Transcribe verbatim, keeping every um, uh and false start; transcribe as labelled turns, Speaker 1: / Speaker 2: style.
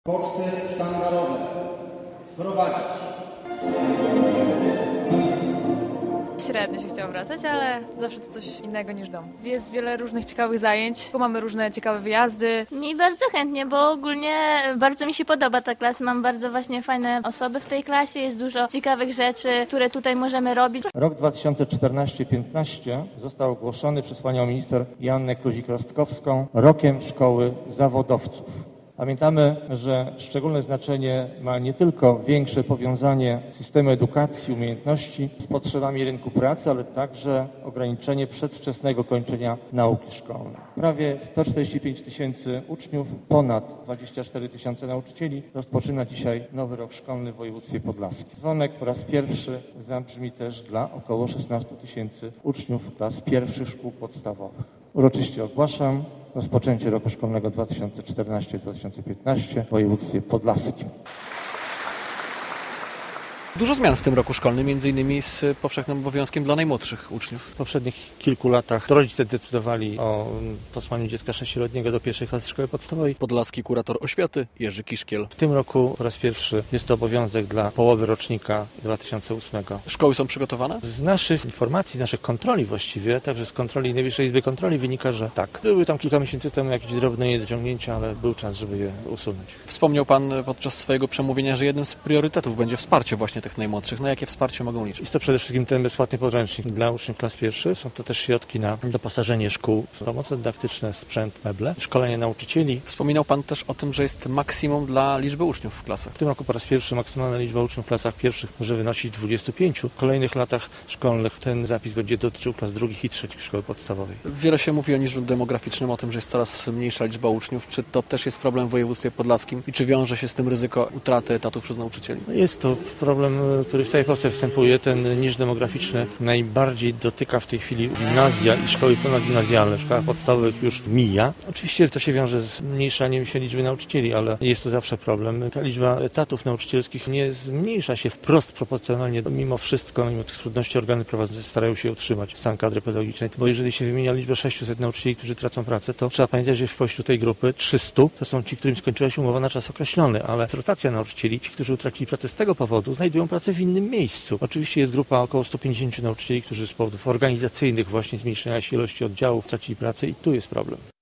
Speaker 1: Poczty sztandarowe wprowadzić.
Speaker 2: Średnio się chciało wracać, ale zawsze to coś innego niż dom. Jest wiele różnych ciekawych zajęć, mamy różne ciekawe wyjazdy.
Speaker 3: Mi bardzo chętnie, bo ogólnie bardzo mi się podoba ta klasa. Mam bardzo właśnie fajne osoby w tej klasie, jest dużo ciekawych rzeczy, które tutaj możemy robić.
Speaker 4: Rok dwa tysiące czternasty piętnaście został ogłoszony przez panią minister Joannę Kluzik-Rostkowską rokiem szkoły zawodowców. Pamiętamy, że szczególne znaczenie ma nie tylko większe powiązanie systemu edukacji, umiejętności z potrzebami rynku pracy, ale także ograniczenie przedwczesnego kończenia nauki szkolnej. Prawie sto czterdzieści pięć tysięcy uczniów, ponad dwadzieścia cztery tysiące nauczycieli rozpoczyna dzisiaj nowy rok szkolny w województwie podlaskim. Dzwonek po raz pierwszy zabrzmi też dla około szesnaście tysięcy uczniów klas pierwszych szkół podstawowych. Uroczyście ogłaszam rozpoczęcie roku szkolnego dwa tysiące czternasty dwa tysiące piętnasty w województwie podlaskim.
Speaker 5: Dużo zmian w tym roku szkolnym, między innymi z powszechnym obowiązkiem dla najmłodszych uczniów.
Speaker 6: W poprzednich kilku latach rodzice decydowali o posłaniu dziecka sześcioletniego do pierwszej klasy szkoły podstawowej.
Speaker 5: Podlaski kurator oświaty Jerzy Kiszkiel.
Speaker 6: W tym roku po raz pierwszy jest to obowiązek dla połowy rocznika dwa tysiące ósmego.
Speaker 5: Szkoły są przygotowane?
Speaker 6: Z naszych informacji, z naszych kontroli właściwie, także z kontroli Najwyższej Izby Kontroli wynika, że tak. Były tam kilka miesięcy temu jakieś drobne niedociągnięcia, ale był czas, żeby je usunąć.
Speaker 5: Wspomniał Pan podczas swojego przemówienia, że jednym z priorytetów będzie wsparcie właśnie tych najmłodszych. Na jakie wsparcie mogą liczyć?
Speaker 6: Jest to przede wszystkim ten bezpłatny podręcznik dla uczniów klas pierwszych. Są to też środki na doposażenie szkół, pomoce dydaktyczne, sprzęt, meble, szkolenie nauczycieli.
Speaker 5: Wspominał Pan też o tym, że jest maksimum dla liczby uczniów w klasach.
Speaker 6: W tym roku po raz pierwszy maksymalna liczba uczniów w klasach pierwszych może wynosić dwudziestu pięciu. W kolejnych latach szkolnych ten zapis będzie dotyczył klas drugich i trzecich szkoły podstawowej.
Speaker 5: Wiele się mówi o niżu demograficznym, o tym, że jest coraz mniejsza liczba uczniów. Czy to też jest problem w województwie podlaskim i czy wiąże się z tym ryzyko utraty etatów przez nauczycieli?
Speaker 6: Jest to problem, który w całej Polsce występuje. Ten niż demograficzny najbardziej dotyka w tej chwili gimnazja i szkoły ponadgimnazjalne. W szkołach podstawowych już mija. Oczywiście to się wiąże z zmniejszaniem się liczby nauczycieli, ale jest to zawsze problem. Ta liczba etatów nauczycielskich nie zmniejsza się wprost proporcjonalnie. Mimo wszystko, mimo tych trudności organy prowadzące starają się utrzymać stan kadry pedagogicznej, bo jeżeli się wymienia liczbę sześciuset nauczycieli, którzy tracą pracę, to trzeba pamiętać, że w spośród tej grupy trzysta to są ci, którym skończyła się umowa na czas określony, ale rotacja nauczycieli, ci, którzy utracili pracę z tego powodu, znajdują pracę w innym miejscu. Oczywiście jest grupa około stu pięćdziesięciu nauczycieli, którzy z powodów organizacyjnych, właśnie zmniejszenia się ilości oddziałów, tracili pracę i tu jest problem.